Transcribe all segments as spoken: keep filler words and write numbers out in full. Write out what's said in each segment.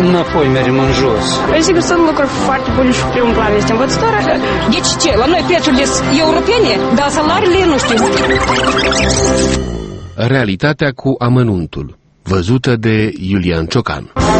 înapoi mergem în jos. Sigur, sunt lucruri foarte bune și primul plan este învățătoarea. Deci ce? La noi prețurile sunt europene, dar salariile nu știu. Realitatea cu amănuntul, văzută de Iulian Ciocan.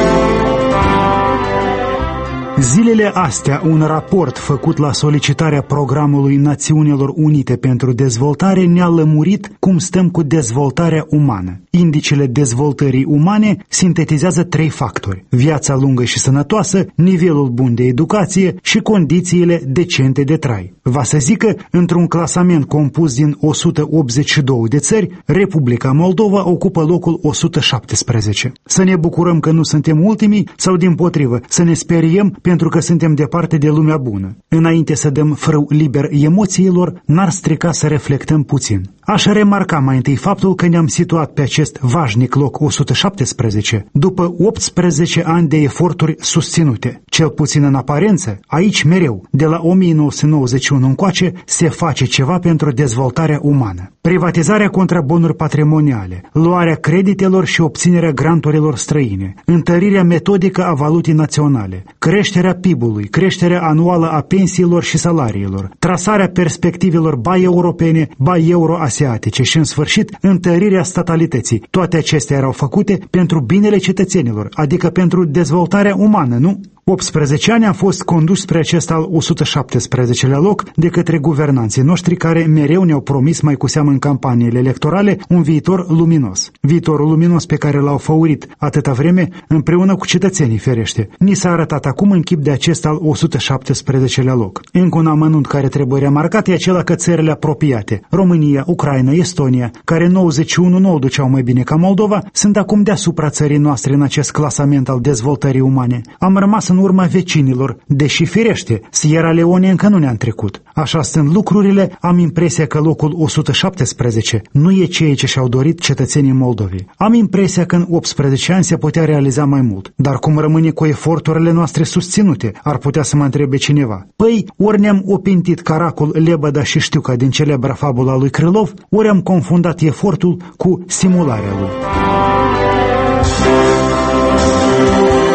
Zilele astea, un raport făcut la solicitarea Programului Națiunilor Unite pentru Dezvoltare ne-a lămurit cum stăm cu dezvoltarea umană. Indicele dezvoltării umane sintetizează trei factori: viața lungă și sănătoasă, nivelul bun de educație și condițiile decente de trai. Va să zică, într-un clasament compus din o sută optzeci și două de țări, Republica Moldova ocupă locul o sută șaptesprezece. Să ne bucurăm că nu suntem ultimii sau, dimpotrivă, să ne speriem pentru că suntem departe de lumea bună. Înainte să dăm frâu liber emoțiilor, n-ar strica să reflectăm puțin. Aș remarca mai întâi faptul că ne-am situat pe acest vașnic loc o sută șaptesprezece după optsprezece ani de eforturi susținute. Cel puțin în aparență, aici mereu, de la o mie nouă sute nouăzeci și unu încoace, se face ceva pentru dezvoltarea umană. Privatizarea contra bunuri patrimoniale, luarea creditelor și obținerea granturilor străine, întărirea metodică a valutei naționale, creșterea P I B-ului, creșterea anuală a pensiilor și salariilor, trasarea perspectivelor ba europene, ba euroasiatice și, în sfârșit, întărirea statalității. Toate acestea erau făcute pentru binele cetățenilor, adică pentru dezvoltarea umană, nu? optsprezece ani a fost condus spre acest al o sută șaptesprezecelea loc de către guvernanții noștri care mereu ne-au promis, mai cu seamă în campaniile electorale, un viitor luminos. Viitorul luminos pe care l-au făurit atâta vreme împreună cu cetățenii, ferește. Ni s-a arătat acum în chip de acest al o sută șaptesprezecelea loc. Încă un amănunt care trebuie remarcat e acela că țările apropiate, România, Ucraina, Estonia, care în nouăzeci și unu nu o duceau mai bine ca Moldova, sunt acum deasupra țării noastre în acest clasament al dezvoltării umane. Am rămas în urma vecinilor, deși, firește, Sierra Leone încă nu ne-a trecut. Așa stând lucrurile, am impresia că locul o sută șaptesprezece nu e ceea ce și-au dorit cetățenii Moldovei. Am impresia că în optsprezece ani se putea realiza mai mult. Dar cum rămâne cu eforturile noastre susținute, ar putea să mă întrebe cineva. Păi, ori ne-am opintit caracul Lebăda și Știuca din celebra fabula lui Krylov, ori am confundat efortul cu simularea lui.